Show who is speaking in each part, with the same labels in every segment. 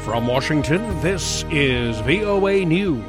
Speaker 1: From Washington, this is VOA News.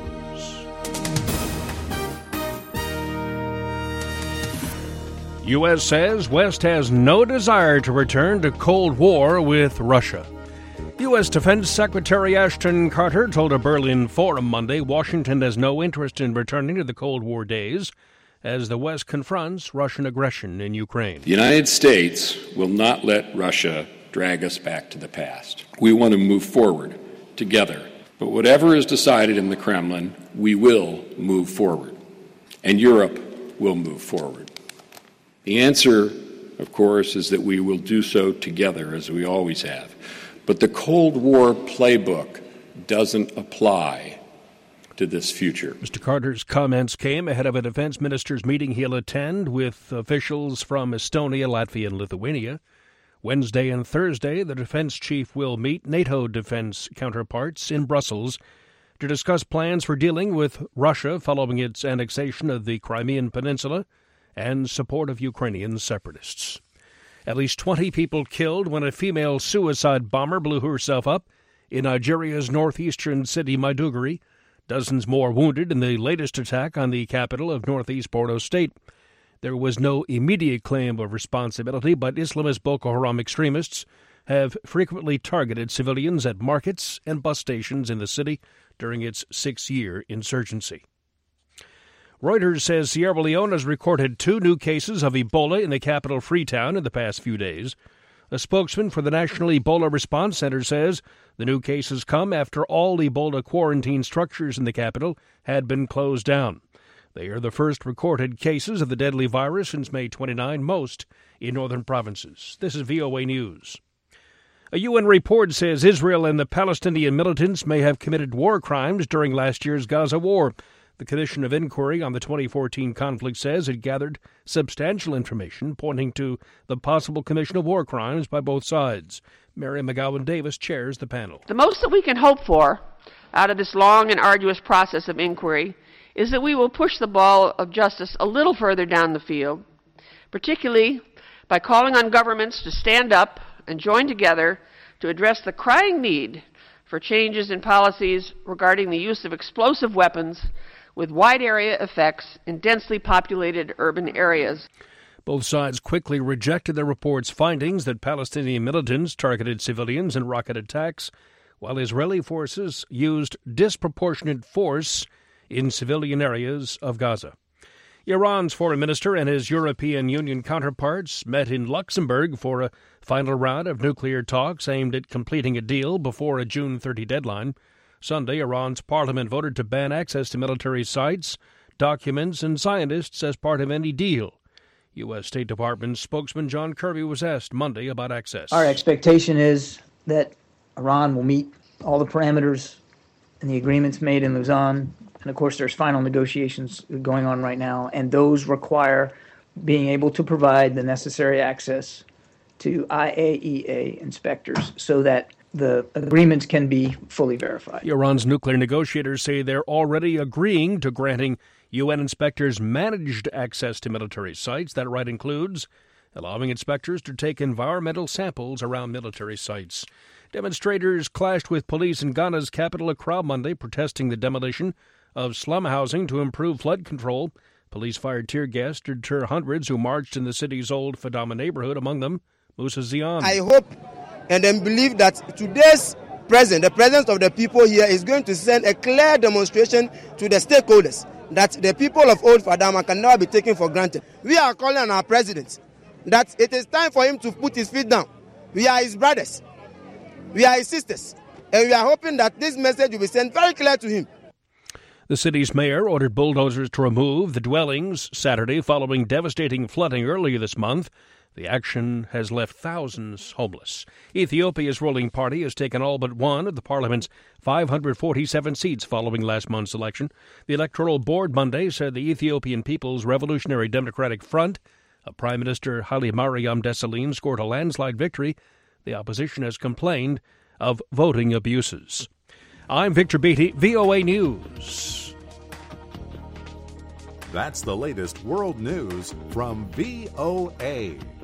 Speaker 1: U.S. says West has no desire to return to Cold War with Russia. U.S. Defense Secretary Ashton Carter told a Berlin Forum Monday Washington has no interest in returning to the Cold War days as the West confronts Russian aggression in Ukraine.
Speaker 2: The United States will not let Russia drag us back to the past. We want to move forward together. But whatever is decided in the Kremlin, we will move forward. And Europe will move forward. The answer, of course, is that we will do so together, as we always have. But the Cold War playbook doesn't apply to this future.
Speaker 1: Mr. Carter's comments came ahead of a defense ministers' meeting he'll attend with officials from Estonia, Latvia, and Lithuania. Wednesday and Thursday, the defense chief will meet NATO defense counterparts in Brussels to discuss plans for dealing with Russia following its annexation of the Crimean Peninsula and support of Ukrainian separatists. At least 20 people killed when a female suicide bomber blew herself up in Nigeria's northeastern city Maiduguri. Dozens more wounded in the latest attack on the capital of northeast Borno State. There was no immediate claim of responsibility, but Islamist Boko Haram extremists have frequently targeted civilians at markets and bus stations in the city during its 6-year insurgency. Reuters says Sierra Leone has recorded 2 new cases of Ebola in the capital Freetown in the past few days. A spokesman for the National Ebola Response Center says the new cases come after all Ebola quarantine structures in the capital had been closed down. They are the first recorded cases of the deadly virus since May 29, most in northern provinces. This is VOA News. A UN report says Israel and the Palestinian militants may have committed war crimes during last year's Gaza war. The Commission of Inquiry on the 2014 conflict says it gathered substantial information pointing to the possible commission of war crimes by both sides. Mary McGowan Davis chairs the panel.
Speaker 3: The most that we can hope for out of this long and arduous process of inquiry is that we will push the ball of justice a little further down the field, particularly by calling on governments to stand up and join together to address the crying need for changes in policies regarding the use of explosive weapons with wide area effects in densely populated urban areas.
Speaker 1: Both sides quickly rejected the report's findings that Palestinian militants targeted civilians in rocket attacks, while Israeli forces used disproportionate force in civilian areas of Gaza. Iran's foreign minister and his European Union counterparts met in Luxembourg for a final round of nuclear talks aimed at completing a deal before a June 30 deadline. Sunday, Iran's parliament voted to ban access to military sites, documents, and scientists as part of any deal. U.S. State Department spokesman John Kirby was asked Monday about access.
Speaker 4: Our expectation is that Iran will meet all the parameters and the agreements made in Lausanne. And, of course, there's final negotiations going on right now, and those require being able to provide the necessary access to IAEA inspectors so that the agreements can be fully verified.
Speaker 1: Iran's nuclear negotiators say they're already agreeing to granting UN inspectors managed access to military sites. That right includes allowing inspectors to take environmental samples around military sites. Demonstrators clashed with police in Ghana's capital, Accra, Monday, protesting the demolition of slum housing to improve flood control. Police fired tear gas to deter hundreds who marched in the city's old Fadama neighborhood, among them Musa Zian.
Speaker 5: I hope and then believe that today's president, the president of the people here, is going to send a clear demonstration to the stakeholders that the people of Old Fadama can never be taken for granted. We are calling on our president that it is time for him to put his feet down. We are his brothers. We are his sisters. And we are hoping that this message will be sent very clear to him.
Speaker 1: The city's mayor ordered bulldozers to remove the dwellings Saturday following devastating flooding earlier this month. The action has left thousands homeless. Ethiopia's ruling party has taken all but one of the parliament's 547 seats following last month's election. The Electoral Board Monday said the Ethiopian People's Revolutionary Democratic Front of Prime Minister Haile Mariam Desalegn scored a landslide victory. The opposition has complained of voting abuses. I'm Victor Beattie, VOA News.
Speaker 6: That's the latest world news from VOA.